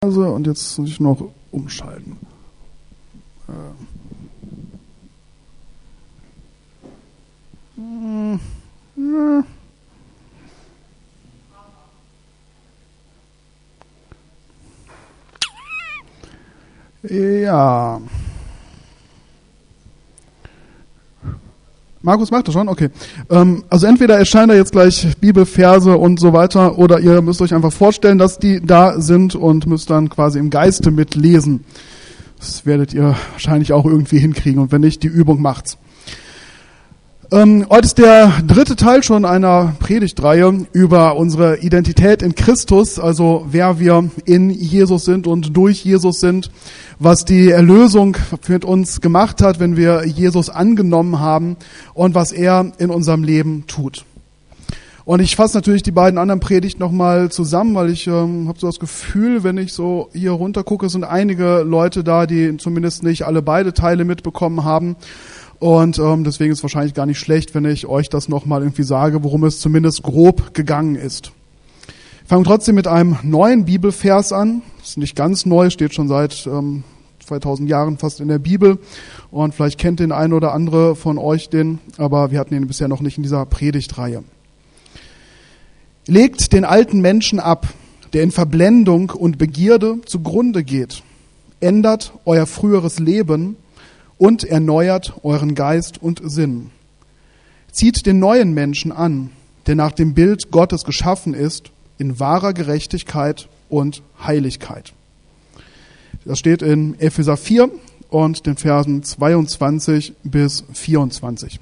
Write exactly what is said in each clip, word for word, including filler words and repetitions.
Und jetzt muss ich noch umschalten. Ja. Markus macht das schon? Okay. Ähm, also entweder erscheinen da jetzt gleich Bibelverse und so weiter, oder ihr müsst euch einfach vorstellen, dass die da sind und müsst dann quasi im Geiste mitlesen. Das werdet ihr wahrscheinlich auch irgendwie hinkriegen, und wenn nicht, die Übung macht's. Ähm, heute ist der dritte Teil schon einer Predigtreihe über unsere Identität in Christus, also wer wir in Jesus sind und durch Jesus sind, was die Erlösung mit uns gemacht hat, wenn wir Jesus angenommen haben, und was er in unserem Leben tut. Und ich fasse natürlich die beiden anderen Predigten nochmal zusammen, weil ich ähm, habe so das Gefühl, wenn ich so hier runter gucke, sind einige Leute da, die zumindest nicht alle beide Teile mitbekommen haben. Und ähm, deswegen ist es wahrscheinlich gar nicht schlecht, wenn ich euch das nochmal irgendwie sage, worum es zumindest grob gegangen ist. Ich fange trotzdem mit einem neuen Bibelvers an. Das ist nicht ganz neu, steht schon seit ähm, zweitausend Jahren fast in der Bibel. Und vielleicht kennt den ein oder andere von euch den, aber wir hatten ihn bisher noch nicht in dieser Predigtreihe. Legt den alten Menschen ab, der in Verblendung und Begierde zugrunde geht. Ändert euer früheres Leben und erneuert euren Geist und Sinn. Zieht den neuen Menschen an, der nach dem Bild Gottes geschaffen ist, in wahrer Gerechtigkeit und Heiligkeit. Das steht in Epheser vier und den Versen zweiundzwanzig bis vierundzwanzig.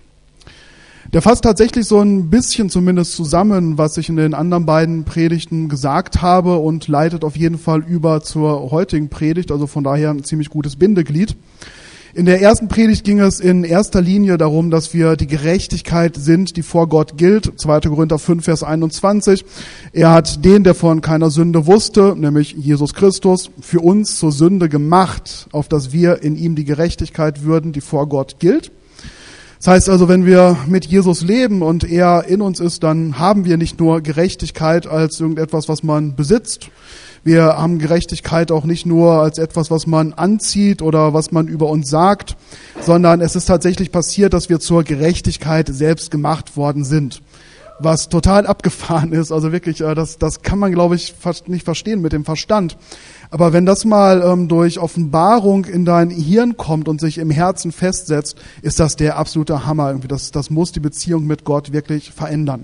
Der fasst tatsächlich so ein bisschen zumindest zusammen, was ich in den anderen beiden Predigten gesagt habe, und leitet auf jeden Fall über zur heutigen Predigt, also von daher ein ziemlich gutes Bindeglied. In der ersten Predigt ging es in erster Linie darum, dass wir die Gerechtigkeit sind, die vor Gott gilt. zweiter Korinther fünf, Vers einundzwanzig. Er hat den, der von keiner Sünde wusste, nämlich Jesus Christus, für uns zur Sünde gemacht, auf dass wir in ihm die Gerechtigkeit würden, die vor Gott gilt. Das heißt also, wenn wir mit Jesus leben und er in uns ist, dann haben wir nicht nur Gerechtigkeit als irgendetwas, was man besitzt. Wir haben Gerechtigkeit auch nicht nur als etwas, was man anzieht oder was man über uns sagt, sondern es ist tatsächlich passiert, dass wir zur Gerechtigkeit selbst gemacht worden sind. Was total abgefahren ist, also wirklich, das, das kann man, glaube ich, fast nicht verstehen mit dem Verstand. Aber wenn das mal ähm, durch Offenbarung in dein Hirn kommt und sich im Herzen festsetzt, ist das der absolute Hammer. Irgendwie das, das muss die Beziehung mit Gott wirklich verändern.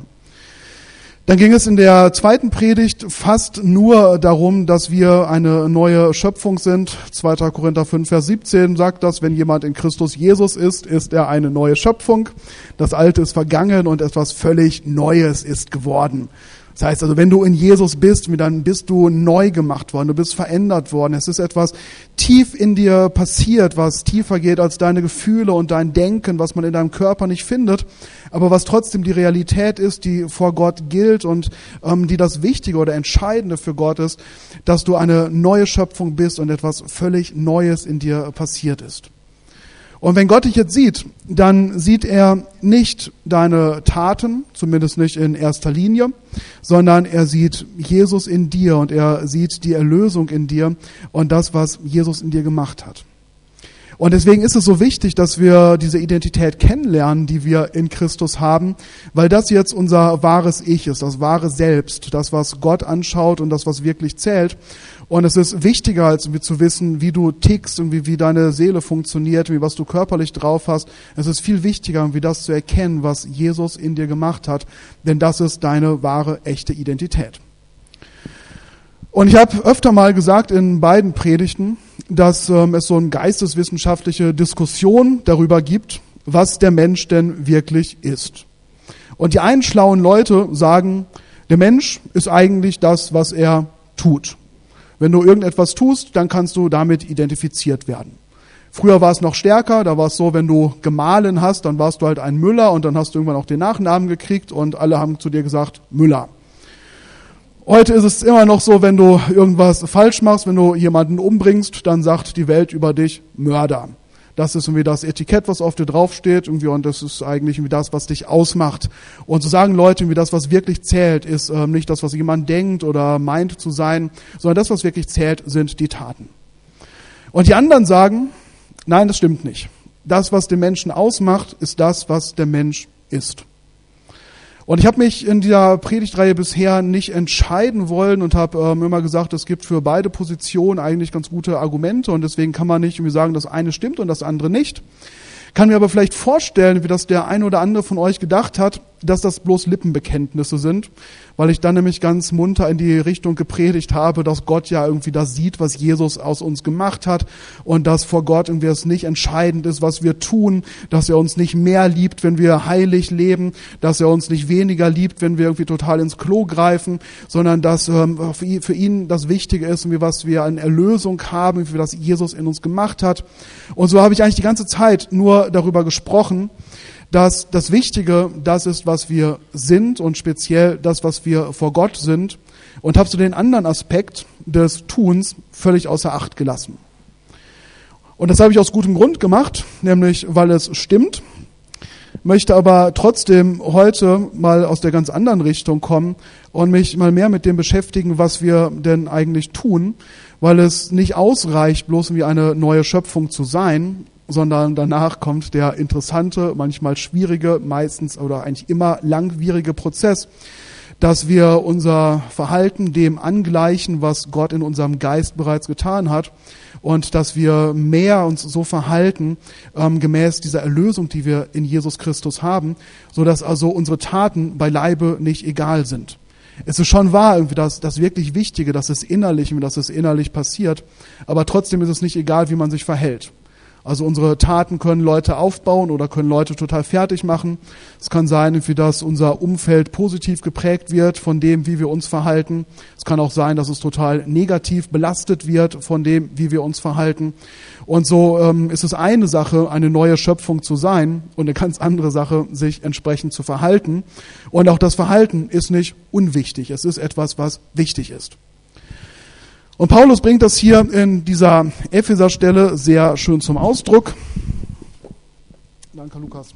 Dann ging es in der zweiten Predigt fast nur darum, dass wir eine neue Schöpfung sind. zweiter Korinther fünf, Vers siebzehn sagt das: Wenn jemand in Christus Jesus ist, ist er eine neue Schöpfung. Das Alte ist vergangen und etwas völlig Neues ist geworden. Das heißt also, wenn du in Jesus bist, dann bist du neu gemacht worden, du bist verändert worden. Es ist etwas tief in dir passiert, was tiefer geht als deine Gefühle und dein Denken, was man in deinem Körper nicht findet, aber was trotzdem die Realität ist, die vor Gott gilt und ähm, die das Wichtige oder Entscheidende für Gott ist, dass du eine neue Schöpfung bist und etwas völlig Neues in dir passiert ist. Und wenn Gott dich jetzt sieht, dann sieht er nicht deine Taten, zumindest nicht in erster Linie, sondern er sieht Jesus in dir und er sieht die Erlösung in dir und das, was Jesus in dir gemacht hat. Und deswegen ist es so wichtig, dass wir diese Identität kennenlernen, die wir in Christus haben, weil das jetzt unser wahres Ich ist, das wahre Selbst, das, was Gott anschaut und das, was wirklich zählt. Und es ist wichtiger, als zu wissen, wie du tickst und wie, wie deine Seele funktioniert, wie was du körperlich drauf hast. Es ist viel wichtiger, wie das zu erkennen, was Jesus in dir gemacht hat, denn das ist deine wahre, echte Identität. Und ich habe öfter mal gesagt in beiden Predigten, dass ähm, es so eine geisteswissenschaftliche Diskussion darüber gibt, was der Mensch denn wirklich ist. Und die einen schlauen Leute sagen, der Mensch ist eigentlich das, was er tut. Wenn du irgendetwas tust, dann kannst du damit identifiziert werden. Früher war es noch stärker, da war es so, wenn du gemahlen hast, dann warst du halt ein Müller und dann hast du irgendwann auch den Nachnamen gekriegt und alle haben zu dir gesagt, Müller. Heute ist es immer noch so, wenn du irgendwas falsch machst, wenn du jemanden umbringst, dann sagt die Welt über dich Mörder. Das ist irgendwie das Etikett, was auf dir draufsteht, irgendwie, und das ist eigentlich irgendwie das, was dich ausmacht. Und so sagen Leute, irgendwie das, was wirklich zählt, ist ähm, nicht das, was jemand denkt oder meint zu sein, sondern das, was wirklich zählt, sind die Taten. Und die anderen sagen, nein, das stimmt nicht. Das, was den Menschen ausmacht, ist das, was der Mensch ist. Und ich habe mich in dieser Predigtreihe bisher nicht entscheiden wollen und habe ähm, immer gesagt, es gibt für beide Positionen eigentlich ganz gute Argumente und deswegen kann man nicht irgendwie sagen, das eine stimmt und das andere nicht. Kann mir aber vielleicht vorstellen, wie das der eine oder andere von euch gedacht hat, dass das bloß Lippenbekenntnisse sind, weil ich dann nämlich ganz munter in die Richtung gepredigt habe, dass Gott ja irgendwie das sieht, was Jesus aus uns gemacht hat und dass vor Gott irgendwie es nicht entscheidend ist, was wir tun, dass er uns nicht mehr liebt, wenn wir heilig leben, dass er uns nicht weniger liebt, wenn wir irgendwie total ins Klo greifen, sondern dass ähm, für ihn das Wichtige ist, irgendwie was wir an Erlösung haben, wie das Jesus in uns gemacht hat. Und so habe ich eigentlich die ganze Zeit nur darüber gesprochen, dass das Wichtige das ist, was wir sind und speziell das, was wir vor Gott sind, und habe so den anderen Aspekt des Tuns völlig außer Acht gelassen. Und das habe ich aus gutem Grund gemacht, nämlich weil es stimmt, möchte aber trotzdem heute mal aus der ganz anderen Richtung kommen und mich mal mehr mit dem beschäftigen, was wir denn eigentlich tun, weil es nicht ausreicht, bloß wie eine neue Schöpfung zu sein, sondern danach kommt der interessante, manchmal schwierige, meistens oder eigentlich immer langwierige Prozess, dass wir unser Verhalten dem angleichen, was Gott in unserem Geist bereits getan hat, und dass wir mehr uns so verhalten, ähm, gemäß dieser Erlösung, die wir in Jesus Christus haben, so dass also unsere Taten beileibe nicht egal sind. Es ist schon wahr, irgendwie das, das wirklich Wichtige, dass es innerlich, dass es innerlich passiert, aber trotzdem ist es nicht egal, wie man sich verhält. Also unsere Taten können Leute aufbauen oder können Leute total fertig machen. Es kann sein, dass unser Umfeld positiv geprägt wird von dem, wie wir uns verhalten. Es kann auch sein, dass es total negativ belastet wird von dem, wie wir uns verhalten. Und so ähm, ist es eine Sache, eine neue Schöpfung zu sein, und eine ganz andere Sache, sich entsprechend zu verhalten. Und auch das Verhalten ist nicht unwichtig. Es ist etwas, was wichtig ist. Und Paulus bringt das hier in dieser Epheser-Stelle sehr schön zum Ausdruck. Danke, Lukas.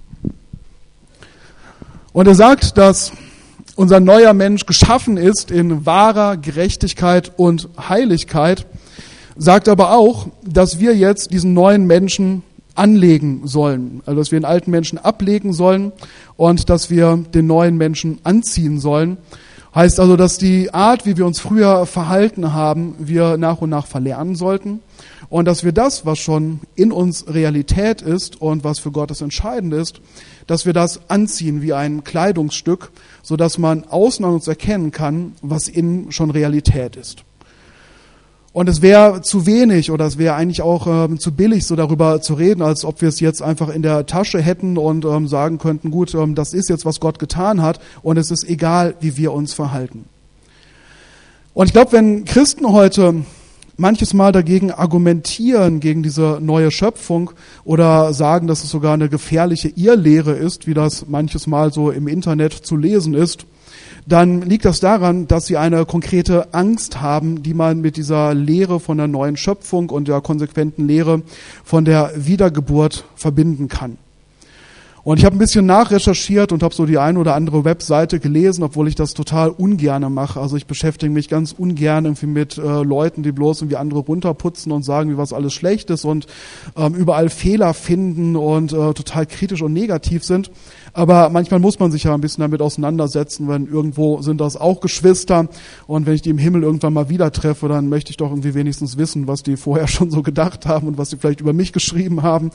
Und er sagt, dass unser neuer Mensch geschaffen ist in wahrer Gerechtigkeit und Heiligkeit, sagt aber auch, dass wir jetzt diesen neuen Menschen anlegen sollen, also dass wir den alten Menschen ablegen sollen und dass wir den neuen Menschen anziehen sollen. Heißt also, dass die Art, wie wir uns früher verhalten haben, wir nach und nach verlernen sollten und dass wir das, was schon in uns Realität ist und was für Gott das Entscheidende ist, dass wir das anziehen wie ein Kleidungsstück, sodass man außen an uns erkennen kann, was innen schon Realität ist. Und es wäre zu wenig oder es wäre eigentlich auch ähm, zu billig, so darüber zu reden, als ob wir es jetzt einfach in der Tasche hätten und ähm, sagen könnten, gut, ähm, das ist jetzt, was Gott getan hat, und es ist egal, wie wir uns verhalten. Und ich glaube, wenn Christen heute manches Mal dagegen argumentieren, gegen diese neue Schöpfung, oder sagen, dass es sogar eine gefährliche Irrlehre ist, wie das manches Mal so im Internet zu lesen ist, dann liegt das daran, dass sie eine konkrete Angst haben, die man mit dieser Lehre von der neuen Schöpfung und der konsequenten Lehre von der Wiedergeburt verbinden kann. Und ich habe ein bisschen nachrecherchiert und habe so die ein oder andere Webseite gelesen, obwohl ich das total ungerne mache. Also ich beschäftige mich ganz ungern irgendwie mit äh, Leuten, die bloß irgendwie andere runterputzen und sagen, wie was alles schlecht ist und ähm, überall Fehler finden und äh, total kritisch und negativ sind. Aber manchmal muss man sich ja ein bisschen damit auseinandersetzen, wenn irgendwo sind das auch Geschwister, und wenn ich die im Himmel irgendwann mal wieder treffe, dann möchte ich doch irgendwie wenigstens wissen, was die vorher schon so gedacht haben und was sie vielleicht über mich geschrieben haben.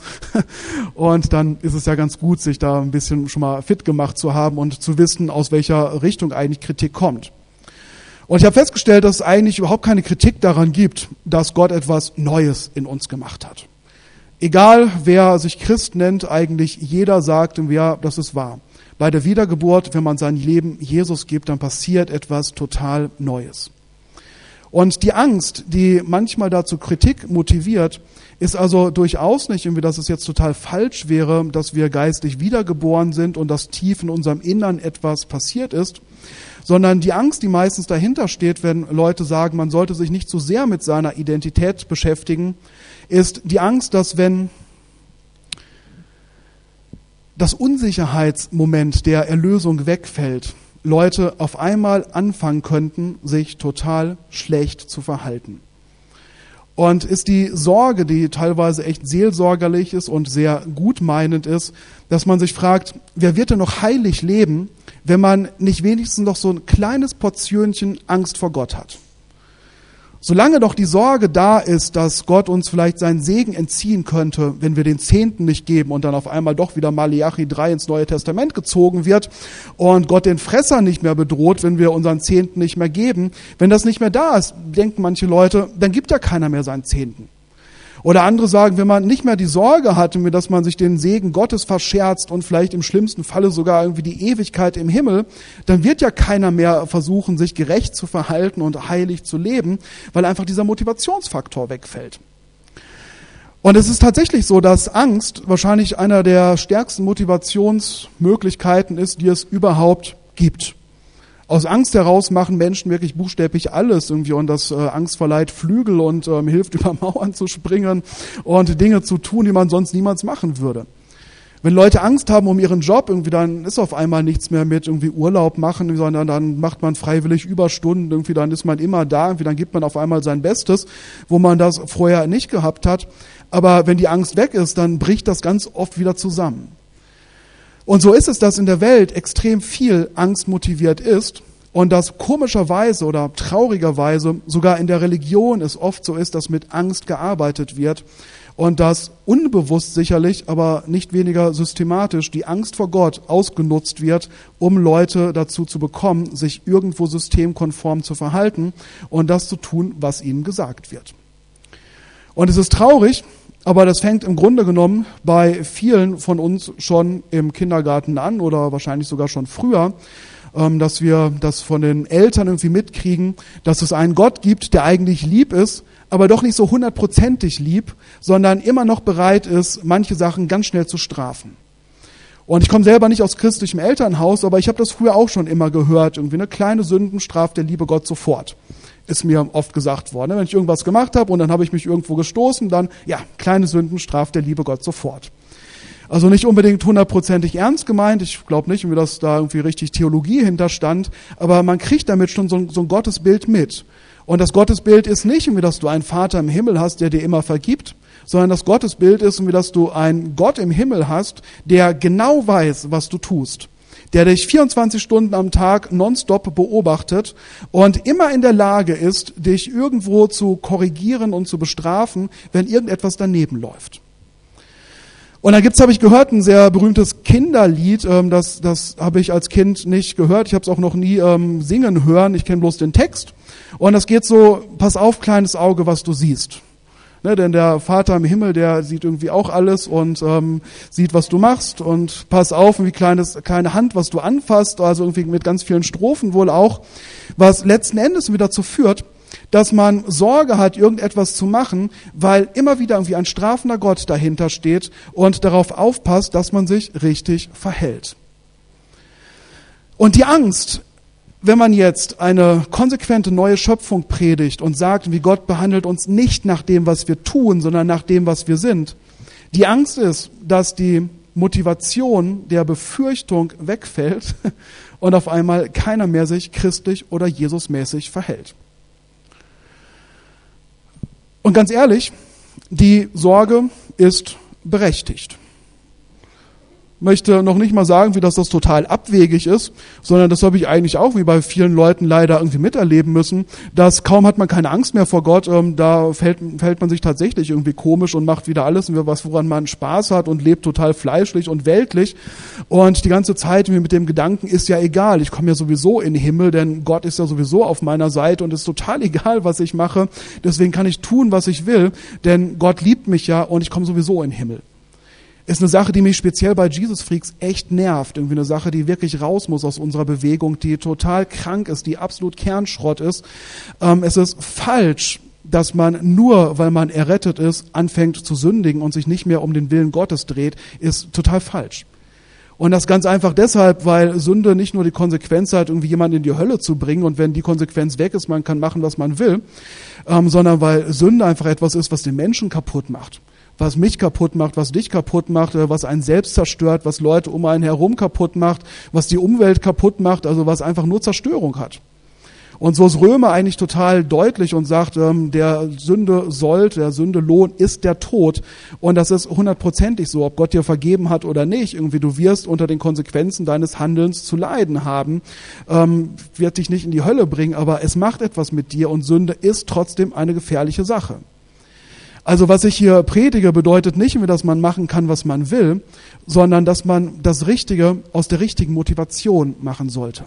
Und dann ist es ja ganz gut, sich da ein bisschen schon mal fit gemacht zu haben und zu wissen, aus welcher Richtung eigentlich Kritik kommt. Und ich habe festgestellt, dass es eigentlich überhaupt keine Kritik daran gibt, dass Gott etwas Neues in uns gemacht hat. Egal, wer sich Christ nennt, eigentlich jeder sagt, ja, das ist wahr. Bei der Wiedergeburt, wenn man sein Leben Jesus gibt, dann passiert etwas total Neues. Und die Angst, die manchmal dazu Kritik motiviert, ist also durchaus nicht irgendwie, dass es jetzt total falsch wäre, dass wir geistlich wiedergeboren sind und dass tief in unserem Innern etwas passiert ist, sondern die Angst, die meistens dahinter steht, wenn Leute sagen, man sollte sich nicht so sehr mit seiner Identität beschäftigen, ist die Angst, dass wenn das Unsicherheitsmoment der Erlösung wegfällt, Leute auf einmal anfangen könnten, sich total schlecht zu verhalten. Und ist die Sorge, die teilweise echt seelsorgerlich ist und sehr gutmeinend ist, dass man sich fragt, wer wird denn noch heilig leben, wenn man nicht wenigstens noch so ein kleines Portionchen Angst vor Gott hat? Solange doch die Sorge da ist, dass Gott uns vielleicht seinen Segen entziehen könnte, wenn wir den Zehnten nicht geben und dann auf einmal doch wieder Maleachi drei ins Neue Testament gezogen wird und Gott den Fresser nicht mehr bedroht, wenn wir unseren Zehnten nicht mehr geben, wenn das nicht mehr da ist, denken manche Leute, dann gibt ja keiner mehr seinen Zehnten. Oder andere sagen, wenn man nicht mehr die Sorge hat, dass man sich den Segen Gottes verscherzt und vielleicht im schlimmsten Falle sogar irgendwie die Ewigkeit im Himmel, dann wird ja keiner mehr versuchen, sich gerecht zu verhalten und heilig zu leben, weil einfach dieser Motivationsfaktor wegfällt. Und es ist tatsächlich so, dass Angst wahrscheinlich einer der stärksten Motivationsmöglichkeiten ist, die es überhaupt gibt. Aus Angst heraus machen Menschen wirklich buchstäblich alles irgendwie und das äh, Angst verleiht Flügel und ähm, hilft, über Mauern zu springen und Dinge zu tun, die man sonst niemals machen würde. Wenn Leute Angst haben um ihren Job, irgendwie dann ist auf einmal nichts mehr mit irgendwie Urlaub machen, sondern dann macht man freiwillig Überstunden, irgendwie dann ist man immer da, irgendwie dann gibt man auf einmal sein Bestes, wo man das vorher nicht gehabt hat. Aber wenn die Angst weg ist, dann bricht das ganz oft wieder zusammen. Und so ist es, dass in der Welt extrem viel Angst motiviert ist und dass komischerweise oder traurigerweise sogar in der Religion es oft so ist, dass mit Angst gearbeitet wird und dass unbewusst sicherlich, aber nicht weniger systematisch die Angst vor Gott ausgenutzt wird, um Leute dazu zu bekommen, sich irgendwo systemkonform zu verhalten und das zu tun, was ihnen gesagt wird. Und es ist traurig, aber das fängt im Grunde genommen bei vielen von uns schon im Kindergarten an oder wahrscheinlich sogar schon früher, dass wir das von den Eltern irgendwie mitkriegen, dass es einen Gott gibt, der eigentlich lieb ist, aber doch nicht so hundertprozentig lieb, sondern immer noch bereit ist, manche Sachen ganz schnell zu strafen. Und ich komme selber nicht aus christlichem Elternhaus, aber ich habe das früher auch schon immer gehört. Irgendwie eine kleine Sünden straft der liebe Gott sofort. Ist mir oft gesagt worden. Wenn ich irgendwas gemacht habe und dann habe ich mich irgendwo gestoßen, dann, ja, kleine Sünden straft der liebe Gott sofort. Also nicht unbedingt hundertprozentig ernst gemeint. Ich glaube nicht, dass da irgendwie richtig Theologie hinterstand. Aber man kriegt damit schon so ein, so ein Gottesbild mit. Und das Gottesbild ist nicht, irgendwie, dass du einen Vater im Himmel hast, der dir immer vergibt, sondern das Gottesbild ist, irgendwie, dass du einen Gott im Himmel hast, der genau weiß, was du tust. Der dich vierundzwanzig Stunden am Tag nonstop beobachtet und immer in der Lage ist, dich irgendwo zu korrigieren und zu bestrafen, wenn irgendetwas daneben läuft. Und dann gibt's, habe ich gehört, ein sehr berühmtes Kinderlied, ähm, das, das habe ich als Kind nicht gehört, ich habe es auch noch nie ähm, singen hören, ich kenne bloß den Text. Und das geht so, pass auf, kleines Auge, was du siehst. Ne, denn der Vater im Himmel, der sieht irgendwie auch alles und ähm, sieht, was du machst und pass auf, wie kleines, kleine Hand, was du anfasst, also irgendwie mit ganz vielen Strophen wohl auch, was letzten Endes wieder dazu führt, dass man Sorge hat, irgendetwas zu machen, weil immer wieder irgendwie ein strafender Gott dahinter steht und darauf aufpasst, dass man sich richtig verhält. Und die Angst, wenn man jetzt eine konsequente neue Schöpfung predigt und sagt, wie Gott behandelt uns nicht nach dem, was wir tun, sondern nach dem, was wir sind. Die Angst ist, dass die Motivation der Befürchtung wegfällt und auf einmal keiner mehr sich christlich oder Jesusmäßig verhält. Und ganz ehrlich, die Sorge ist berechtigt. Möchte noch nicht mal sagen, wie das, das total abwegig ist, sondern das habe ich eigentlich auch wie bei vielen Leuten leider irgendwie miterleben müssen, dass kaum hat man keine Angst mehr vor Gott, ähm, da fällt, fällt man sich tatsächlich irgendwie komisch und macht wieder alles, was woran man Spaß hat und lebt total fleischlich und weltlich und die ganze Zeit mit dem Gedanken, ist ja egal, ich komme ja sowieso in den Himmel, denn Gott ist ja sowieso auf meiner Seite und ist total egal, was ich mache, deswegen kann ich tun, was ich will, denn Gott liebt mich ja und ich komme sowieso in den Himmel. Ist eine Sache, die mich speziell bei Jesus Freaks echt nervt. Irgendwie eine Sache, die wirklich raus muss aus unserer Bewegung, die total krank ist, die absolut Kernschrott ist. Ähm, es ist falsch, dass man nur, weil man errettet ist, anfängt zu sündigen und sich nicht mehr um den Willen Gottes dreht, ist total falsch. Und das ganz einfach deshalb, weil Sünde nicht nur die Konsequenz hat, irgendwie jemanden in die Hölle zu bringen und wenn die Konsequenz weg ist, man kann machen, was man will, ähm, sondern weil Sünde einfach etwas ist, was den Menschen kaputt macht. was mich kaputt macht, was dich kaputt macht, was einen selbst zerstört, was Leute um einen herum kaputt macht, was die Umwelt kaputt macht, also was einfach nur Zerstörung hat. Und so ist Römer eigentlich total deutlich und sagt, ähm, der Sünde Sold, der Sünde Lohn ist der Tod. Und das ist hundertprozentig so, ob Gott dir vergeben hat oder nicht. Irgendwie, du wirst unter den Konsequenzen deines Handelns zu leiden haben. Ähm, wird dich nicht in die Hölle bringen, aber es macht etwas mit dir und Sünde ist trotzdem eine gefährliche Sache. Also was ich hier predige, bedeutet nicht, dass man machen kann, was man will, sondern dass man das Richtige aus der richtigen Motivation machen sollte.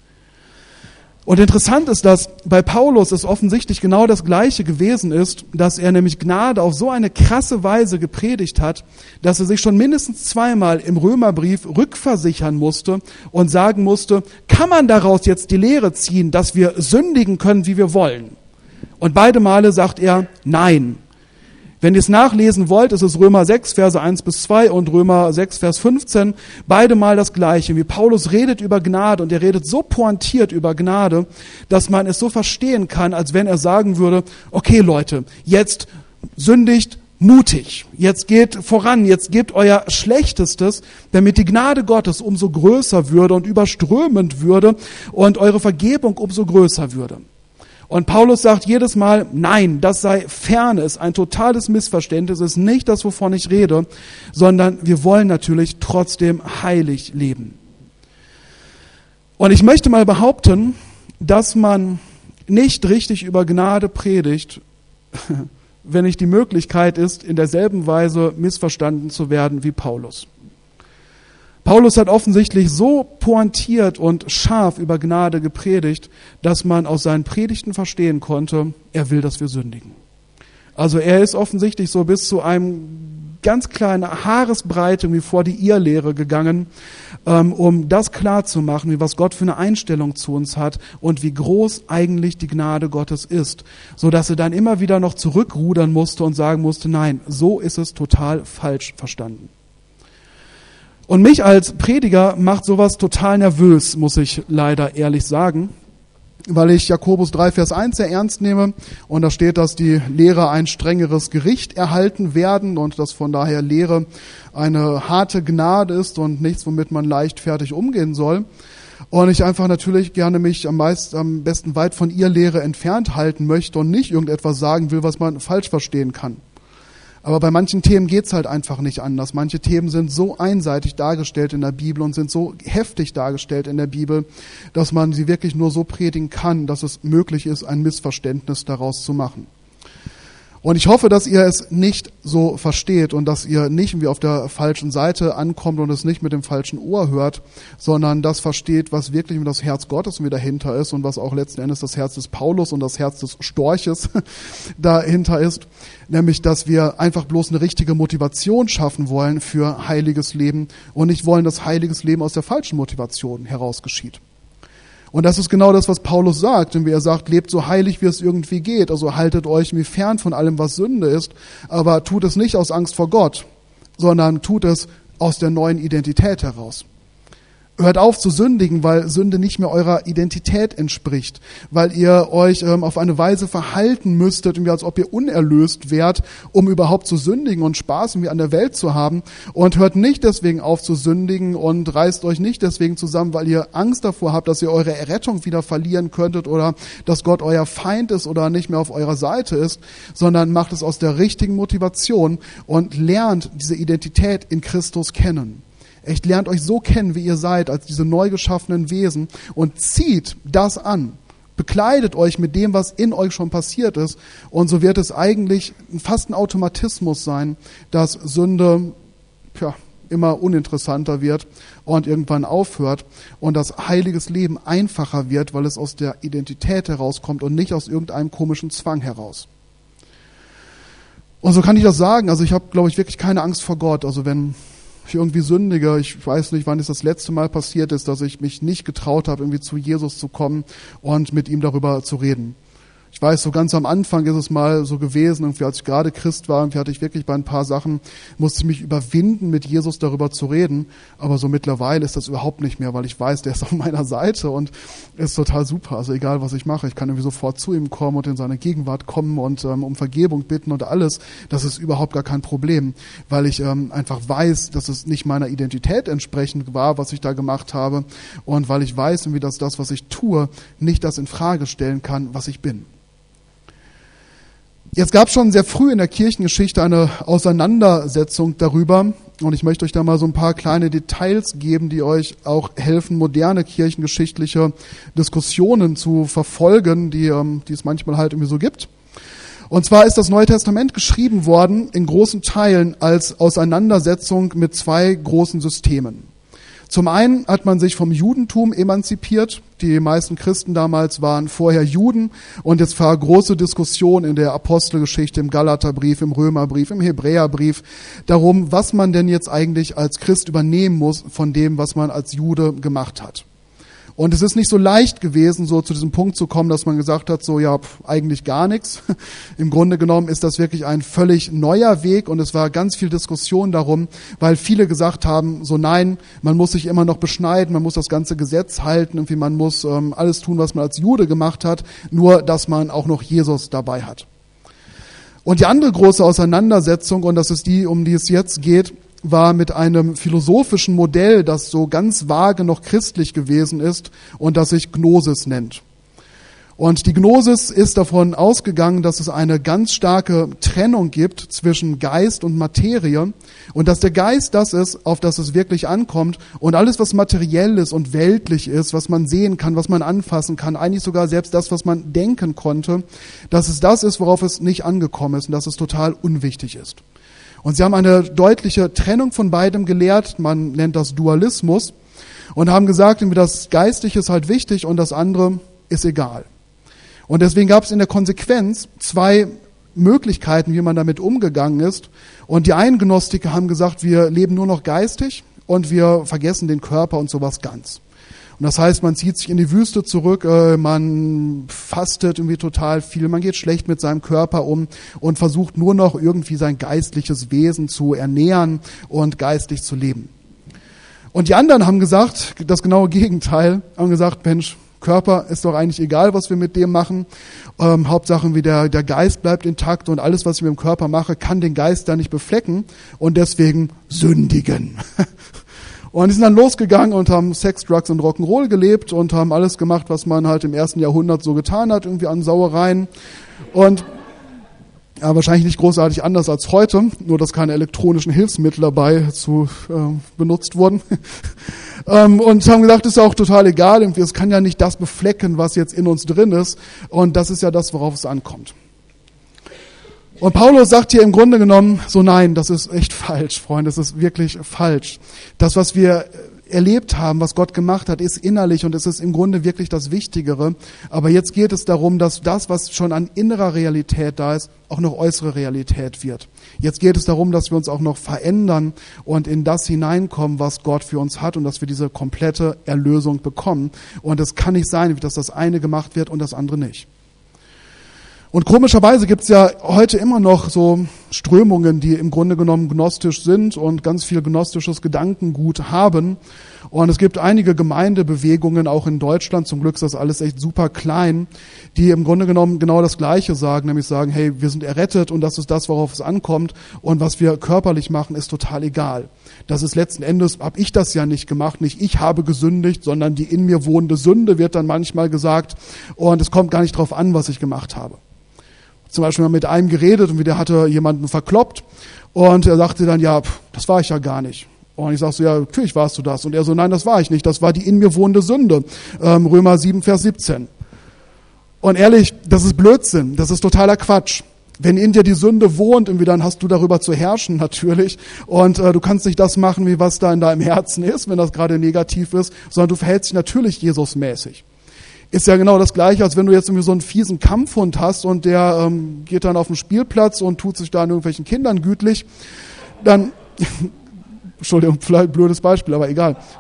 Und interessant ist, dass bei Paulus es offensichtlich genau das Gleiche gewesen ist, dass er nämlich Gnade auf so eine krasse Weise gepredigt hat, dass er sich schon mindestens zweimal im Römerbrief rückversichern musste und sagen musste, kann man daraus jetzt die Lehre ziehen, dass wir sündigen können, wie wir wollen? Und beide Male sagt er, nein. Wenn ihr es nachlesen wollt, ist es Römer sechs, Verse eins bis zwei und Römer sechs, Vers fünfzehn. Beide mal das Gleiche. Wie Paulus redet über Gnade und er redet so pointiert über Gnade, dass man es so verstehen kann, als wenn er sagen würde, okay Leute, jetzt sündigt mutig. Jetzt geht voran, jetzt gebt euer Schlechtestes, damit die Gnade Gottes umso größer würde und überströmend würde und eure Vergebung umso größer würde. Und Paulus sagt jedes Mal, nein, das sei ferne, ist ein totales Missverständnis, ist nicht das, wovon ich rede, sondern wir wollen natürlich trotzdem heilig leben. Und ich möchte mal behaupten, dass man nicht richtig über Gnade predigt, wenn nicht die Möglichkeit ist, in derselben Weise missverstanden zu werden wie Paulus. Paulus hat offensichtlich so pointiert und scharf über Gnade gepredigt, dass man aus seinen Predigten verstehen konnte, er will, dass wir sündigen. Also er ist offensichtlich so bis zu einem ganz kleinen Haaresbreite wie vor die Irrlehre gegangen, um das klarzumachen, wie was Gott für eine Einstellung zu uns hat und wie groß eigentlich die Gnade Gottes ist, so dass er dann immer wieder noch zurückrudern musste und sagen musste, nein, so ist es total falsch verstanden. Und mich als Prediger macht sowas total nervös, muss ich leider ehrlich sagen, weil ich Jakobus drei, Vers eins sehr ernst nehme und da steht, dass die Lehrer ein strengeres Gericht erhalten werden und dass von daher Lehre eine harte Gnade ist und nichts, womit man leichtfertig umgehen soll. Und ich einfach natürlich gerne mich am, meist, am besten weit von ihr Lehre entfernt halten möchte und nicht irgendetwas sagen will, was man falsch verstehen kann. Aber bei manchen Themen geht's halt einfach nicht anders. Manche Themen sind so einseitig dargestellt in der Bibel und sind so heftig dargestellt in der Bibel, dass man sie wirklich nur so predigen kann, dass es möglich ist, ein Missverständnis daraus zu machen. Und ich hoffe, dass ihr es nicht so versteht und dass ihr nicht irgendwie auf der falschen Seite ankommt und es nicht mit dem falschen Ohr hört, sondern das versteht, was wirklich das Herz Gottes wieder dahinter ist und was auch letzten Endes das Herz des Paulus und das Herz des Storches dahinter ist. Nämlich, dass wir einfach bloß eine richtige Motivation schaffen wollen für heiliges Leben und nicht wollen, dass heiliges Leben aus der falschen Motivation heraus geschieht. Und das ist genau das, was Paulus sagt, denn wie er sagt, lebt so heilig, wie es irgendwie geht. Also haltet euch irgendwie fern von allem, was Sünde ist, aber tut es nicht aus Angst vor Gott, sondern tut es aus der neuen Identität heraus. Hört auf zu sündigen, weil Sünde nicht mehr eurer Identität entspricht, weil ihr euch ähm, auf eine Weise verhalten müsstet, irgendwie als ob ihr unerlöst wärt, um überhaupt zu sündigen und Spaß irgendwie an der Welt zu haben. Und hört nicht deswegen auf zu sündigen und reißt euch nicht deswegen zusammen, weil ihr Angst davor habt, dass ihr eure Errettung wieder verlieren könntet oder dass Gott euer Feind ist oder nicht mehr auf eurer Seite ist, sondern macht es aus der richtigen Motivation und lernt diese Identität in Christus kennen. Echt, lernt euch so kennen, wie ihr seid, als diese neu geschaffenen Wesen und zieht das an. Bekleidet euch mit dem, was in euch schon passiert ist. Und so wird es eigentlich fast ein Automatismus sein, dass Sünde ja, immer uninteressanter wird und irgendwann aufhört und dass heiliges Leben einfacher wird, weil es aus der Identität herauskommt und nicht aus irgendeinem komischen Zwang heraus. Und so kann ich das sagen. Also ich habe, glaube ich, wirklich keine Angst vor Gott. Also wenn ich irgendwie sündige, ich weiß nicht, wann es das letzte Mal passiert ist, dass ich mich nicht getraut habe, irgendwie zu Jesus zu kommen und mit ihm darüber zu reden. Ich weiß, so ganz am Anfang ist es mal so gewesen, irgendwie als ich gerade Christ war, irgendwie hatte ich wirklich bei ein paar Sachen, musste ich mich überwinden, mit Jesus darüber zu reden. Aber so mittlerweile ist das überhaupt nicht mehr, weil ich weiß, der ist auf meiner Seite und ist total super. Also egal, was ich mache, ich kann irgendwie sofort zu ihm kommen und in seine Gegenwart kommen und ähm, um Vergebung bitten und alles. Das ist überhaupt gar kein Problem, weil ich ähm, einfach weiß, dass es nicht meiner Identität entsprechend war, was ich da gemacht habe, und weil ich weiß, irgendwie, dass das, was ich tue, nicht das in Frage stellen kann, was ich bin. Jetzt gab es schon sehr früh in der Kirchengeschichte eine Auseinandersetzung darüber, und ich möchte euch da mal so ein paar kleine Details geben, die euch auch helfen, moderne kirchengeschichtliche Diskussionen zu verfolgen, die, ähm, die es manchmal halt irgendwie so gibt. Und zwar ist das Neue Testament geschrieben worden in großen Teilen als Auseinandersetzung mit zwei großen Systemen. Zum einen hat man sich vom Judentum emanzipiert. Die meisten Christen damals waren vorher Juden, und jetzt war große Diskussion in der Apostelgeschichte, im Galaterbrief, im Römerbrief, im Hebräerbrief darum, was man denn jetzt eigentlich als Christ übernehmen muss von dem, was man als Jude gemacht hat. Und es ist nicht so leicht gewesen, so zu diesem Punkt zu kommen, dass man gesagt hat, so ja, pf, eigentlich gar nichts. Im Grunde genommen ist das wirklich ein völlig neuer Weg, und es war ganz viel Diskussion darum, weil viele gesagt haben, so nein, man muss sich immer noch beschneiden, man muss das ganze Gesetz halten, irgendwie man muss ähm, alles tun, was man als Jude gemacht hat, nur dass man auch noch Jesus dabei hat. Und die andere große Auseinandersetzung, und das ist die, um die es jetzt geht, war mit einem philosophischen Modell, das so ganz vage noch christlich gewesen ist und das sich Gnosis nennt. Und die Gnosis ist davon ausgegangen, dass es eine ganz starke Trennung gibt zwischen Geist und Materie und dass der Geist das ist, auf das es wirklich ankommt, und alles, was materiell ist und weltlich ist, was man sehen kann, was man anfassen kann, eigentlich sogar selbst das, was man denken konnte, dass es das ist, worauf es nicht angekommen ist und dass es total unwichtig ist. Und sie haben eine deutliche Trennung von beidem gelehrt, man nennt das Dualismus, und haben gesagt, das Geistliche ist halt wichtig und das andere ist egal. Und deswegen gab es in der Konsequenz zwei Möglichkeiten, wie man damit umgegangen ist. Und die einen Gnostiker haben gesagt, wir leben nur noch geistig und wir vergessen den Körper und sowas ganz. Und das heißt, man zieht sich in die Wüste zurück, äh, man fastet irgendwie total viel, man geht schlecht mit seinem Körper um und versucht nur noch irgendwie sein geistliches Wesen zu ernähren und geistlich zu leben. Und die anderen haben gesagt, das genaue Gegenteil, haben gesagt, Mensch, Körper ist doch eigentlich egal, was wir mit dem machen. Ähm, Hauptsache, wie der, der Geist bleibt intakt, und alles, was ich mit dem Körper mache, kann den Geist da nicht beflecken, und deswegen sündigen. Und die sind dann losgegangen und haben Sex, Drugs und Rock'n'Roll gelebt und haben alles gemacht, was man halt im ersten Jahrhundert so getan hat, irgendwie an Sauereien. Und ja, wahrscheinlich nicht großartig anders als heute, nur dass keine elektronischen Hilfsmittel dabei zu äh, benutzt wurden. ähm, und haben gesagt, ist ja auch total egal, irgendwie, es kann ja nicht das beflecken, was jetzt in uns drin ist. Und das ist ja das, worauf es ankommt. Und Paulus sagt hier im Grunde genommen so, nein, das ist echt falsch, Freunde, das ist wirklich falsch. Das, was wir erlebt haben, was Gott gemacht hat, ist innerlich, und es ist im Grunde wirklich das Wichtigere. Aber jetzt geht es darum, dass das, was schon an innerer Realität da ist, auch noch äußere Realität wird. Jetzt geht es darum, dass wir uns auch noch verändern und in das hineinkommen, was Gott für uns hat, und dass wir diese komplette Erlösung bekommen. Und es kann nicht sein, dass das eine gemacht wird und das andere nicht. Und komischerweise gibt es ja heute immer noch so Strömungen, die im Grunde genommen gnostisch sind und ganz viel gnostisches Gedankengut haben. Und es gibt einige Gemeindebewegungen, auch in Deutschland, zum Glück ist das alles echt super klein, die im Grunde genommen genau das Gleiche sagen, nämlich sagen, hey, wir sind errettet und das ist das, worauf es ankommt, und was wir körperlich machen, ist total egal. Das ist letzten Endes, habe ich das ja nicht gemacht, nicht ich habe gesündigt, sondern die in mir wohnende Sünde, wird dann manchmal gesagt, und es kommt gar nicht drauf an, was ich gemacht habe. Zum Beispiel mal mit einem geredet, und der hatte jemanden verkloppt, und er sagte dann, ja, pff, das war ich ja gar nicht. Und ich sag so, ja, natürlich warst du das. Und er so, nein, das war ich nicht, das war die in mir wohnende Sünde. Ähm, Römer sieben, Vers siebzehn. Und ehrlich, das ist Blödsinn, das ist totaler Quatsch. Wenn in dir die Sünde wohnt, irgendwie, dann hast du darüber zu herrschen natürlich, und äh, du kannst nicht das machen, wie was da in deinem Herzen ist, wenn das gerade negativ ist, sondern du verhältst dich natürlich Jesusmäßig. Ist ja genau das Gleiche, als wenn du jetzt irgendwie so einen fiesen Kampfhund hast und der ähm, geht dann auf den Spielplatz und tut sich da an irgendwelchen Kindern gütlich. Dann, Entschuldigung, vielleicht ein blödes Beispiel, aber egal.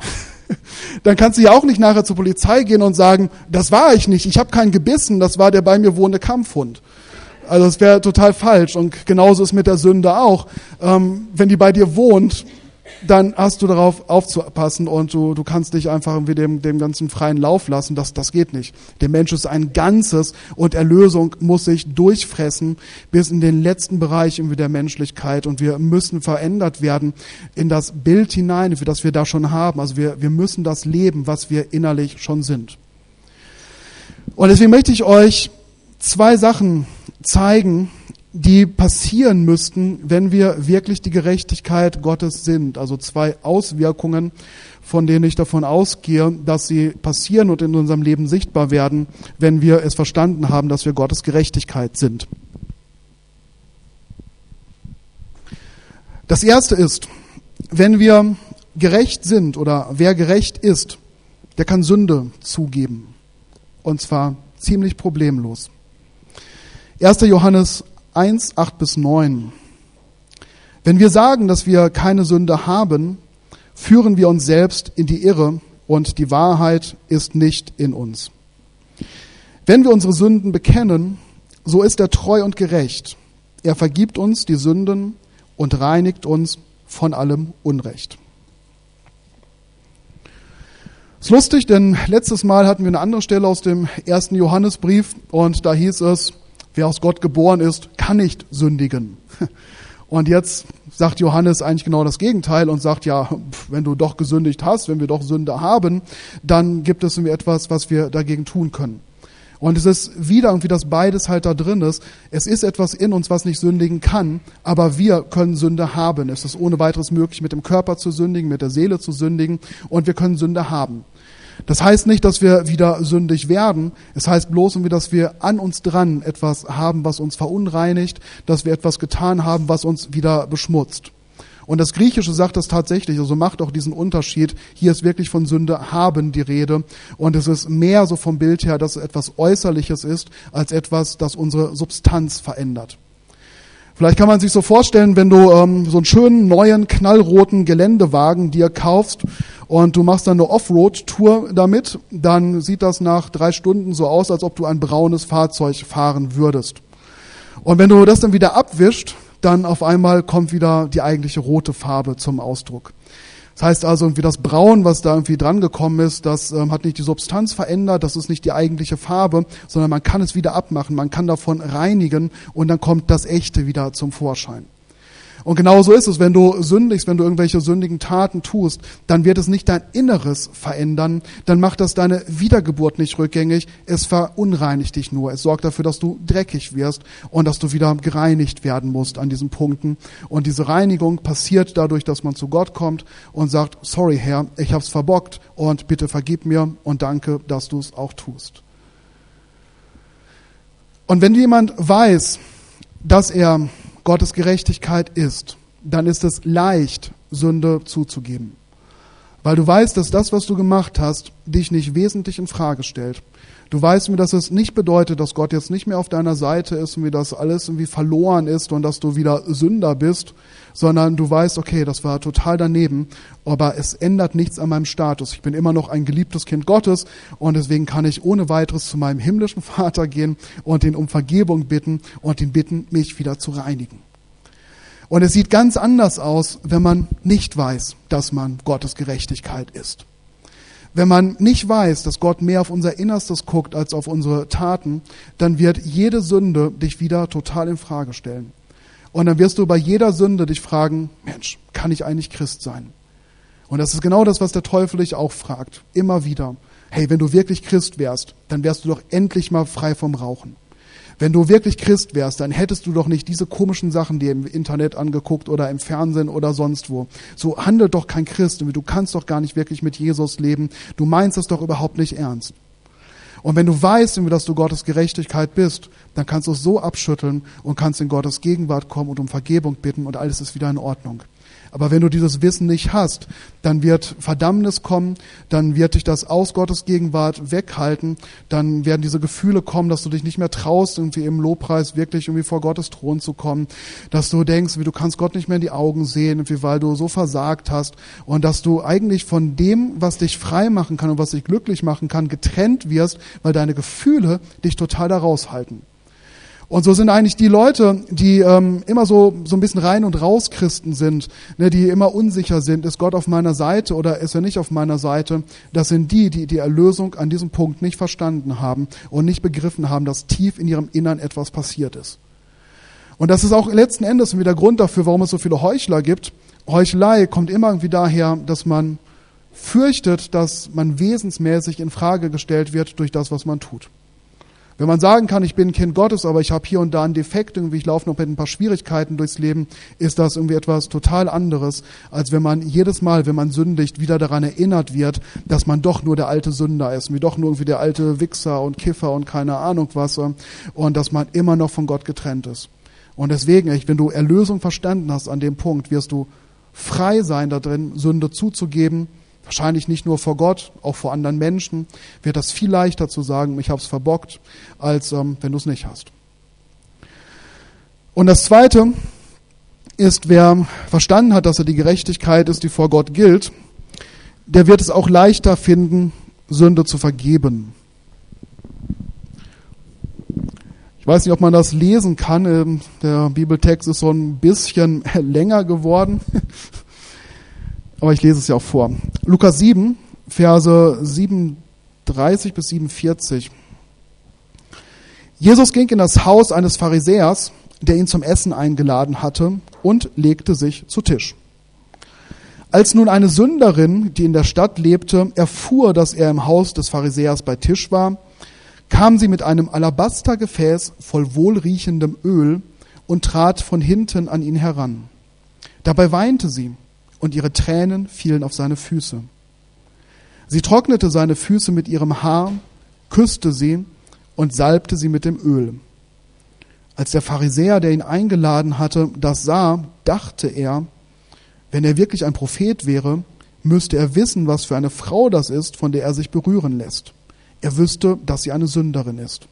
dann kannst du ja auch nicht nachher zur Polizei gehen und sagen, das war ich nicht, ich habe keinen gebissen, das war der bei mir wohnende Kampfhund. Also das wäre total falsch. Und genauso ist mit der Sünde auch. Ähm, wenn die bei dir wohnt, dann hast du darauf aufzupassen und du, du kannst dich einfach irgendwie dem, dem ganzen freien Lauf lassen. Das, das geht nicht. Der Mensch ist ein Ganzes und Erlösung muss sich durchfressen bis in den letzten Bereich irgendwie der Menschlichkeit. Und wir müssen verändert werden in das Bild hinein, für das wir da schon haben. Also wir, wir müssen das leben, was wir innerlich schon sind. Und deswegen möchte ich euch zwei Sachen zeigen, die passieren müssten, wenn wir wirklich die Gerechtigkeit Gottes sind. Also zwei Auswirkungen, von denen ich davon ausgehe, dass sie passieren und in unserem Leben sichtbar werden, wenn wir es verstanden haben, dass wir Gottes Gerechtigkeit sind. Das erste ist, wenn wir gerecht sind oder wer gerecht ist, der kann Sünde zugeben. Und zwar ziemlich problemlos. erster Johannes eins, acht bis neun. Wenn wir sagen, dass wir keine Sünde haben, führen wir uns selbst in die Irre und die Wahrheit ist nicht in uns. Wenn wir unsere Sünden bekennen, so ist er treu und gerecht. Er vergibt uns die Sünden und reinigt uns von allem Unrecht. Ist lustig, denn letztes Mal hatten wir eine andere Stelle aus dem ersten Johannesbrief und da hieß es, wer aus Gott geboren ist, kann nicht sündigen. Und jetzt sagt Johannes eigentlich genau das Gegenteil und sagt, ja, wenn du doch gesündigt hast, wenn wir doch Sünde haben, dann gibt es irgendwie etwas, was wir dagegen tun können. Und es ist wieder irgendwie, dass beides halt da drin ist. Es ist etwas in uns, was nicht sündigen kann, aber wir können Sünde haben. Es ist ohne weiteres möglich, mit dem Körper zu sündigen, mit der Seele zu sündigen und wir können Sünde haben. Das heißt nicht, dass wir wieder sündig werden. Es heißt bloß, dass wir an uns dran etwas haben, was uns verunreinigt, dass wir etwas getan haben, was uns wieder beschmutzt. Und das Griechische sagt das tatsächlich, also macht auch diesen Unterschied. Hier ist wirklich von Sünde haben die Rede. Und es ist mehr so vom Bild her, dass es etwas Äußerliches ist, als etwas, das unsere Substanz verändert. Vielleicht kann man sich so vorstellen, wenn du ähm, so einen schönen, neuen, knallroten Geländewagen dir kaufst und du machst dann eine Offroad-Tour damit, dann sieht das nach drei Stunden so aus, als ob du ein braunes Fahrzeug fahren würdest. Und wenn du das dann wieder abwischst, dann auf einmal kommt wieder die eigentliche rote Farbe zum Ausdruck. Das heißt also, irgendwie das Braun, was da irgendwie dran gekommen ist, das ähm, hat nicht die Substanz verändert, das ist nicht die eigentliche Farbe, sondern man kann es wieder abmachen, man kann davon reinigen und dann kommt das Echte wieder zum Vorschein. Und genau so ist es, wenn du sündigst, wenn du irgendwelche sündigen Taten tust, dann wird es nicht dein Inneres verändern, dann macht das deine Wiedergeburt nicht rückgängig, es verunreinigt dich nur, es sorgt dafür, dass du dreckig wirst und dass du wieder gereinigt werden musst an diesen Punkten. Und diese Reinigung passiert dadurch, dass man zu Gott kommt und sagt, sorry Herr, ich hab's verbockt und bitte vergib mir und danke, dass du es auch tust. Und wenn jemand weiß, dass er Gottes Gerechtigkeit ist, dann ist es leicht, Sünde zuzugeben. Weil du weißt, dass das, was du gemacht hast, dich nicht wesentlich in Frage stellt. Du weißt, dass es nicht bedeutet, dass Gott jetzt nicht mehr auf deiner Seite ist und wie das alles irgendwie verloren ist und dass du wieder Sünder bist, sondern du weißt, okay, das war total daneben, aber es ändert nichts an meinem Status. Ich bin immer noch ein geliebtes Kind Gottes und deswegen kann ich ohne weiteres zu meinem himmlischen Vater gehen und ihn um Vergebung bitten und ihn bitten, mich wieder zu reinigen. Und es sieht ganz anders aus, wenn man nicht weiß, dass man Gottes Gerechtigkeit ist. Wenn man nicht weiß, dass Gott mehr auf unser Innerstes guckt als auf unsere Taten, dann wird jede Sünde dich wieder total in Frage stellen. Und dann wirst du bei jeder Sünde dich fragen, Mensch, kann ich eigentlich Christ sein? Und das ist genau das, was der Teufel dich auch fragt, immer wieder. Hey, wenn du wirklich Christ wärst, dann wärst du doch endlich mal frei vom Rauchen. Wenn du wirklich Christ wärst, dann hättest du doch nicht diese komischen Sachen dir im Internet angeguckt oder im Fernsehen oder sonst wo. So handelt doch kein Christ. Du kannst doch gar nicht wirklich mit Jesus leben. Du meinst das doch überhaupt nicht ernst. Und wenn du weißt, dass du Gottes Gerechtigkeit bist, dann kannst du es so abschütteln und kannst in Gottes Gegenwart kommen und um Vergebung bitten und alles ist wieder in Ordnung. Aber wenn du dieses Wissen nicht hast, dann wird Verdammnis kommen, dann wird dich das aus Gottes Gegenwart weghalten, dann werden diese Gefühle kommen, dass du dich nicht mehr traust, irgendwie im Lobpreis wirklich irgendwie vor Gottes Thron zu kommen, dass du denkst, wie du kannst Gott nicht mehr in die Augen sehen, irgendwie weil du so versagt hast und dass du eigentlich von dem, was dich frei machen kann und was dich glücklich machen kann, getrennt wirst, weil deine Gefühle dich total da raushalten. Und so sind eigentlich die Leute, die ähm, immer so so ein bisschen rein und raus Christen sind, ne, die immer unsicher sind, ist Gott auf meiner Seite oder ist er nicht auf meiner Seite, das sind die, die die Erlösung an diesem Punkt nicht verstanden haben und nicht begriffen haben, dass tief in ihrem Innern etwas passiert ist. Und das ist auch letzten Endes wieder der Grund dafür, warum es so viele Heuchler gibt. Heuchelei kommt immer irgendwie daher, dass man fürchtet, dass man wesensmäßig in Frage gestellt wird durch das, was man tut. Wenn man sagen kann, ich bin ein Kind Gottes, aber ich habe hier und da einen Defekt, irgendwie ich laufe noch mit ein paar Schwierigkeiten durchs Leben, ist das irgendwie etwas total anderes, als wenn man jedes Mal, wenn man sündigt, wieder daran erinnert wird, dass man doch nur der alte Sünder ist, wie doch nur irgendwie der alte Wichser und Kiffer und keine Ahnung was, und dass man immer noch von Gott getrennt ist. Und deswegen, wenn du Erlösung verstanden hast an dem Punkt, wirst du frei sein da drin, Sünde zuzugeben. Wahrscheinlich nicht nur vor Gott, auch vor anderen Menschen, wird das viel leichter zu sagen, ich habe es verbockt, als ähm, wenn du es nicht hast. Und das Zweite ist, wer verstanden hat, dass er die Gerechtigkeit ist, die vor Gott gilt, der wird es auch leichter finden, Sünde zu vergeben. Ich weiß nicht, ob man das lesen kann. Der Bibeltext ist so ein bisschen länger geworden. Aber ich lese es ja auch vor. Lukas sieben, Verse siebenunddreißig bis siebenundvierzig. Jesus ging in das Haus eines Pharisäers, der ihn zum Essen eingeladen hatte, und legte sich zu Tisch. Als nun eine Sünderin, die in der Stadt lebte, erfuhr, dass er im Haus des Pharisäers bei Tisch war, kam sie mit einem Alabastergefäß voll wohlriechendem Öl und trat von hinten an ihn heran. Dabei weinte sie, und ihre Tränen fielen auf seine Füße. Sie trocknete seine Füße mit ihrem Haar, küsste sie und salbte sie mit dem Öl. Als der Pharisäer, der ihn eingeladen hatte, das sah, dachte er, wenn er wirklich ein Prophet wäre, müsste er wissen, was für eine Frau das ist, von der er sich berühren lässt. Er wüsste, dass sie eine Sünderin ist.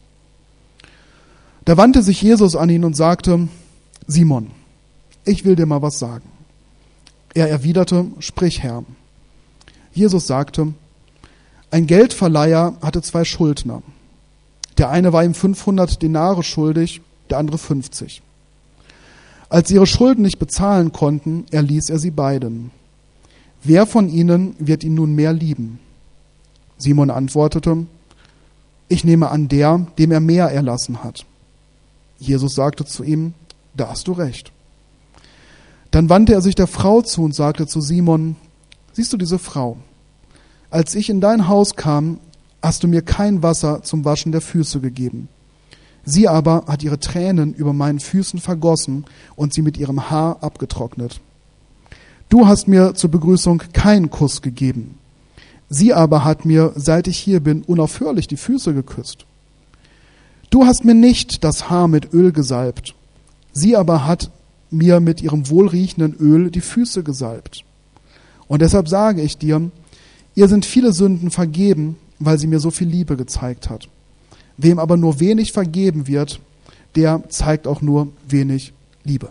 Da wandte sich Jesus an ihn und sagte, Simon, ich will dir mal was sagen. Er erwiderte, sprich, Herr. Jesus sagte, ein Geldverleiher hatte zwei Schuldner. Der eine war ihm fünfhundert Denare schuldig, der andere fünfzig. Als sie ihre Schulden nicht bezahlen konnten, erließ er sie beiden. Wer von ihnen wird ihn nun mehr lieben? Simon antwortete, ich nehme an der, dem er mehr erlassen hat. Jesus sagte zu ihm, da hast du recht. Dann wandte er sich der Frau zu und sagte zu Simon, siehst du diese Frau? Als ich in dein Haus kam, hast du mir kein Wasser zum Waschen der Füße gegeben. Sie aber hat ihre Tränen über meinen Füßen vergossen und sie mit ihrem Haar abgetrocknet. Du hast mir zur Begrüßung keinen Kuss gegeben. Sie aber hat mir, seit ich hier bin, unaufhörlich die Füße geküsst. Du hast mir nicht das Haar mit Öl gesalbt. Sie aber hat mir mit ihrem wohlriechenden Öl die Füße gesalbt. Und deshalb sage ich dir, ihr sind viele Sünden vergeben, weil sie mir so viel Liebe gezeigt hat. Wem aber nur wenig vergeben wird, der zeigt auch nur wenig Liebe.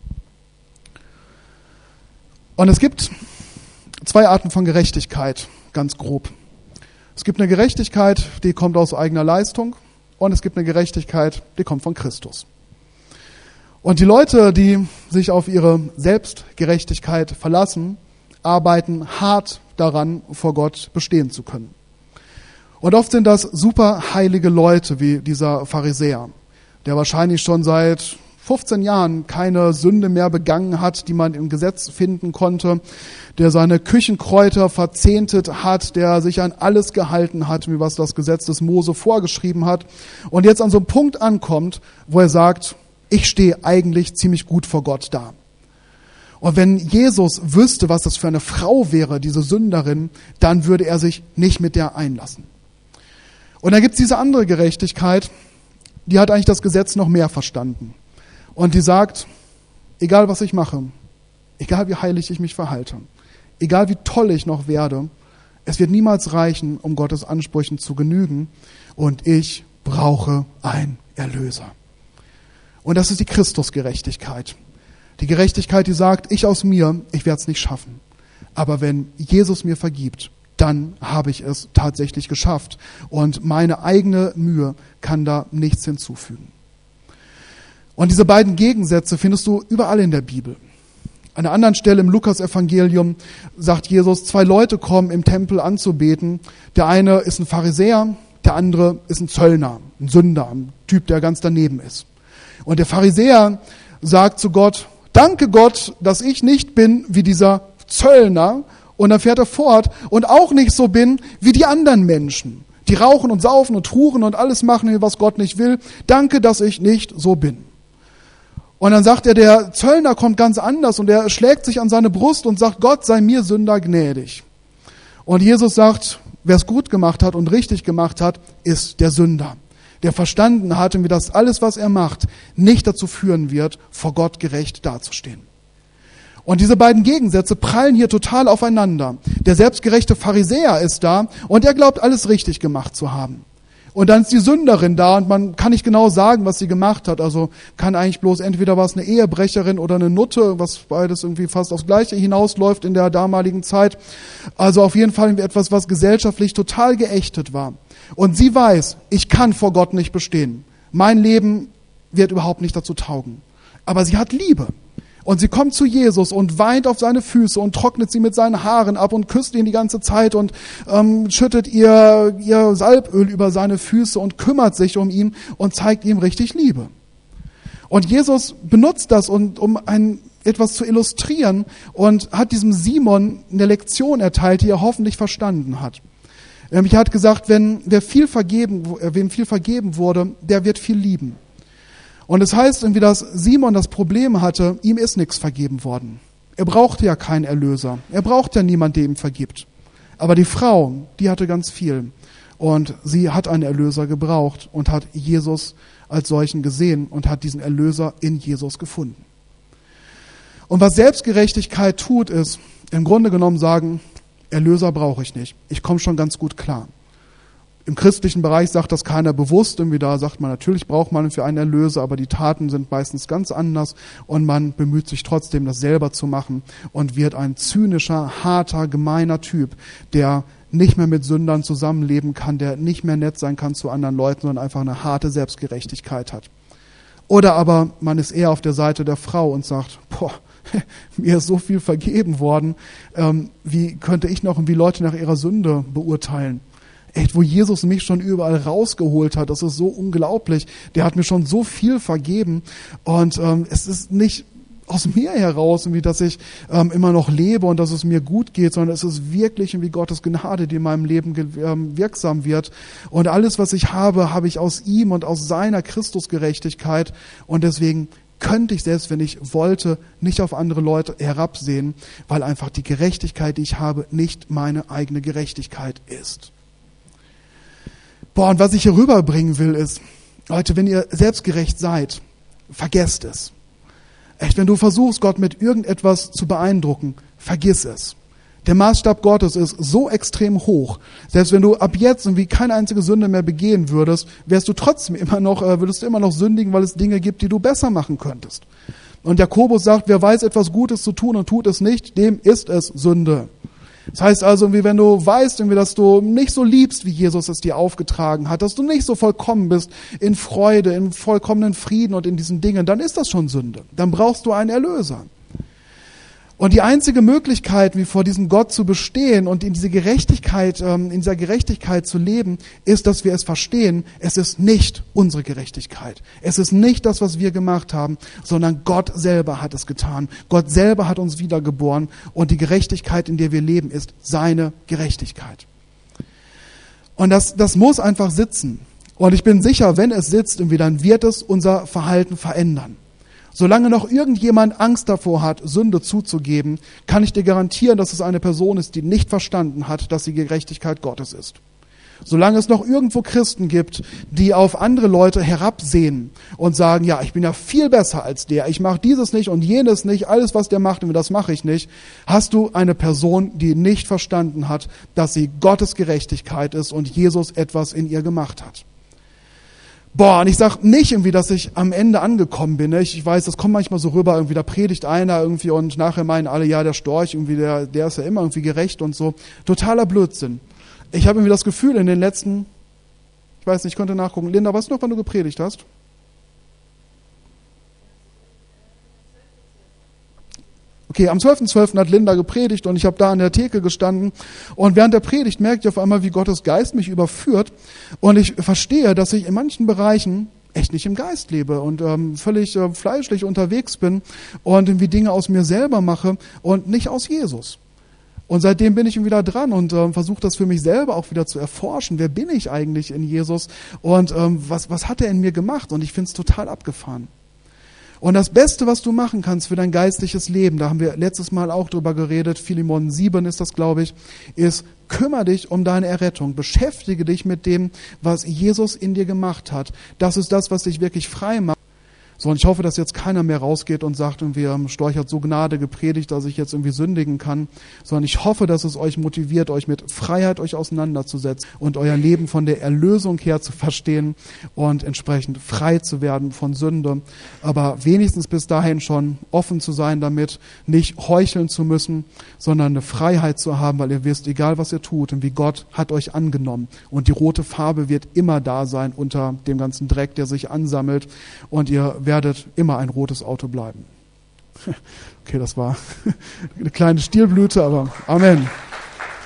Und es gibt zwei Arten von Gerechtigkeit, ganz grob. Es gibt eine Gerechtigkeit, die kommt aus eigener Leistung, und es gibt eine Gerechtigkeit, die kommt von Christus. Und die Leute, die sich auf ihre Selbstgerechtigkeit verlassen, arbeiten hart daran, vor Gott bestehen zu können. Und oft sind das super heilige Leute, wie dieser Pharisäer, der wahrscheinlich schon seit fünfzehn Jahren keine Sünde mehr begangen hat, die man im Gesetz finden konnte, der seine Küchenkräuter verzehntet hat, der sich an alles gehalten hat, wie was das Gesetz des Mose vorgeschrieben hat, und jetzt an so einem Punkt ankommt, wo er sagt, ich stehe eigentlich ziemlich gut vor Gott da. Und wenn Jesus wüsste, was das für eine Frau wäre, diese Sünderin, dann würde er sich nicht mit der einlassen. Und dann gibt es diese andere Gerechtigkeit, die hat eigentlich das Gesetz noch mehr verstanden. Und die sagt, egal was ich mache, egal wie heilig ich mich verhalte, egal wie toll ich noch werde, es wird niemals reichen, um Gottes Ansprüchen zu genügen. Und ich brauche einen Erlöser. Und das ist die Christusgerechtigkeit. Die Gerechtigkeit, die sagt, ich aus mir, ich werde es nicht schaffen. Aber wenn Jesus mir vergibt, dann habe ich es tatsächlich geschafft. Und meine eigene Mühe kann da nichts hinzufügen. Und diese beiden Gegensätze findest du überall in der Bibel. An einer anderen Stelle im Lukas-Evangelium sagt Jesus, zwei Leute kommen im Tempel anzubeten. Der eine ist ein Pharisäer, der andere ist ein Zöllner, ein Sünder, ein Typ, der ganz daneben ist. Und der Pharisäer sagt zu Gott, danke Gott, dass ich nicht bin wie dieser Zöllner. Und dann fährt er fort und auch nicht so bin wie die anderen Menschen, die rauchen und saufen und huren und alles machen, was Gott nicht will. Danke, dass ich nicht so bin. Und dann sagt er, der Zöllner kommt ganz anders und er schlägt sich an seine Brust und sagt, Gott sei mir Sünder gnädig. Und Jesus sagt, wer es gut gemacht hat und richtig gemacht hat, ist der Sünder, der verstanden hat, wie das alles, was er macht, nicht dazu führen wird, vor Gott gerecht dazustehen. Und diese beiden Gegensätze prallen hier total aufeinander. Der selbstgerechte Pharisäer ist da und er glaubt, alles richtig gemacht zu haben. Und dann ist die Sünderin da und man kann nicht genau sagen, was sie gemacht hat. Also kann eigentlich bloß entweder war es eine Ehebrecherin oder eine Nutte, was beides irgendwie fast aufs Gleiche hinausläuft in der damaligen Zeit. Also auf jeden Fall etwas, was gesellschaftlich total geächtet war. Und sie weiß, ich kann vor Gott nicht bestehen. Mein Leben wird überhaupt nicht dazu taugen. Aber sie hat Liebe. Und sie kommt zu Jesus und weint auf seine Füße und trocknet sie mit seinen Haaren ab und küsst ihn die ganze Zeit und ähm, schüttet ihr, ihr Salböl über seine Füße und kümmert sich um ihn und zeigt ihm richtig Liebe. Und Jesus benutzt das, und, um ein, etwas zu illustrieren, und hat diesem Simon eine Lektion erteilt, die er hoffentlich verstanden hat. Er hat gesagt, wenn wer viel vergeben, wem viel vergeben wurde, der wird viel lieben. Und es heißt irgendwie, dass Simon das Problem hatte, ihm ist nichts vergeben worden. Er brauchte ja keinen Erlöser. Er braucht ja niemanden, der ihm vergibt. Aber die Frau, die hatte ganz viel. Und sie hat einen Erlöser gebraucht und hat Jesus als solchen gesehen und hat diesen Erlöser in Jesus gefunden. Und was Selbstgerechtigkeit tut, ist im Grunde genommen sagen, Erlöser brauche ich nicht. Ich komme schon ganz gut klar. Im christlichen Bereich sagt das keiner bewusst. Irgendwie da sagt man, natürlich braucht man für einen Erlöser, aber die Taten sind meistens ganz anders und man bemüht sich trotzdem, das selber zu machen und wird ein zynischer, harter, gemeiner Typ, der nicht mehr mit Sündern zusammenleben kann, der nicht mehr nett sein kann zu anderen Leuten, sondern einfach eine harte Selbstgerechtigkeit hat. Oder aber man ist eher auf der Seite der Frau und sagt, boah, mir ist so viel vergeben worden, ähm, wie könnte ich noch irgendwie Leute nach ihrer Sünde beurteilen? Echt, wo Jesus mich schon überall rausgeholt hat, das ist so unglaublich. Der hat mir schon so viel vergeben und ähm, es ist nicht aus mir heraus, irgendwie, dass ich ähm, immer noch lebe und dass es mir gut geht, sondern es ist wirklich irgendwie Gottes Gnade, die in meinem Leben ge- ähm, wirksam wird. Und alles, was ich habe, habe ich aus ihm und aus seiner Christusgerechtigkeit. Und deswegen könnte ich, selbst wenn ich wollte, nicht auf andere Leute herabsehen, weil einfach die Gerechtigkeit, die ich habe, nicht meine eigene Gerechtigkeit ist. Boah, und was ich hier rüberbringen will, ist, Leute, wenn ihr selbstgerecht seid, vergesst es. Echt, wenn du versuchst, Gott mit irgendetwas zu beeindrucken, vergiss es. Der Maßstab Gottes ist so extrem hoch. Selbst wenn du ab jetzt irgendwie keine einzige Sünde mehr begehen würdest, wärst du trotzdem immer noch, äh, würdest du immer noch sündigen, weil es Dinge gibt, die du besser machen könntest. Und Jakobus sagt, wer weiß, etwas Gutes zu tun und tut es nicht, dem ist es Sünde. Das heißt also, wenn du weißt, dass du nicht so liebst, wie Jesus es dir aufgetragen hat, dass du nicht so vollkommen bist in Freude, in vollkommenen Frieden und in diesen Dingen, dann ist das schon Sünde. Dann brauchst du einen Erlöser. Und die einzige Möglichkeit, wie vor diesem Gott zu bestehen und in diese Gerechtigkeit, in dieser Gerechtigkeit zu leben, ist, dass wir es verstehen, es ist nicht unsere Gerechtigkeit. Es ist nicht das, was wir gemacht haben, sondern Gott selber hat es getan. Gott selber hat uns wiedergeboren und die Gerechtigkeit, in der wir leben, ist seine Gerechtigkeit. Und das, das muss einfach sitzen. Und ich bin sicher, wenn es sitzt, dann wird es unser Verhalten verändern. Solange noch irgendjemand Angst davor hat, Sünde zuzugeben, kann ich dir garantieren, dass es eine Person ist, die nicht verstanden hat, dass sie Gerechtigkeit Gottes ist. Solange es noch irgendwo Christen gibt, die auf andere Leute herabsehen und sagen, ja, ich bin ja viel besser als der, ich mache dieses nicht und jenes nicht, alles, was der macht, das mache ich nicht, hast du eine Person, die nicht verstanden hat, dass sie Gottes Gerechtigkeit ist und Jesus etwas in ihr gemacht hat. Boah, und ich sag nicht irgendwie, dass ich am Ende angekommen bin. Ne? Ich weiß, das kommt manchmal so rüber, irgendwie da predigt einer irgendwie und nachher meinen alle, ja, der Storch, irgendwie der, der ist ja immer irgendwie gerecht und so. Totaler Blödsinn. Ich habe irgendwie das Gefühl, in den letzten, ich weiß nicht, ich konnte nachgucken. Linda, weißt du noch, wann du gepredigt hast? Okay, am zwölften zwölften hat Linda gepredigt und ich habe da an der Theke gestanden und während der Predigt merke ich auf einmal, wie Gottes Geist mich überführt und ich verstehe, dass ich in manchen Bereichen echt nicht im Geist lebe und ähm, völlig äh, fleischlich unterwegs bin und irgendwie Dinge aus mir selber mache und nicht aus Jesus. Und seitdem bin ich wieder dran und ähm, versuche das für mich selber auch wieder zu erforschen. Wer bin ich eigentlich in Jesus und ähm, was, was hat er in mir gemacht? Und ich finde es total abgefahren. Und das Beste, was du machen kannst für dein geistliches Leben, da haben wir letztes Mal auch drüber geredet, Philemon sieben ist das, glaube ich, ist, kümmere dich um deine Errettung. Beschäftige dich mit dem, was Jesus in dir gemacht hat. Das ist das, was dich wirklich frei macht. So, und ich hoffe, dass jetzt keiner mehr rausgeht und sagt, irgendwie, Storch hat so Gnade gepredigt, dass ich jetzt irgendwie sündigen kann, sondern ich hoffe, dass es euch motiviert, euch mit Freiheit euch auseinanderzusetzen und euer Leben von der Erlösung her zu verstehen und entsprechend frei zu werden von Sünde, aber wenigstens bis dahin schon offen zu sein damit, nicht heucheln zu müssen, sondern eine Freiheit zu haben, weil ihr wisst, egal was ihr tut und wie Gott hat euch angenommen und die rote Farbe wird immer da sein unter dem ganzen Dreck, der sich ansammelt und ihr werdet immer ein rotes Auto bleiben. Okay, das war eine kleine Stilblüte, aber Amen.